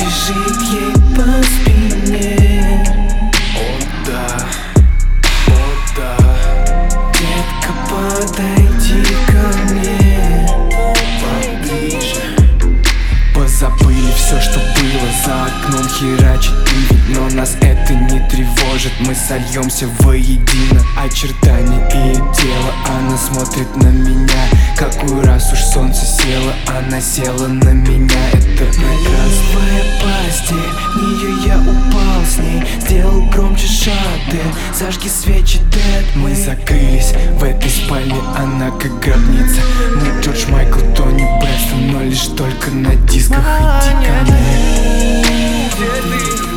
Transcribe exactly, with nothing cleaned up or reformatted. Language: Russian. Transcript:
бежит ей по спине. О да, о да. Детка, подойди ко мне поближе. Позабыли все, что было, за окном херачит ливень, но нас это не тревожит, мы сольемся воедино. Очертания и тело, она смотрит на меня, какой раз уж солнце село, она села на меня. Это Малиновая постель, в нее я упал с ней, сделал громче шаты, зажги свечи, дед. Мы закрылись в этой спальне, она как гробница. Мы Джордж Майкл, Тони Брэкстон, но лишь только на дисках. Иди ко мне. Где ты?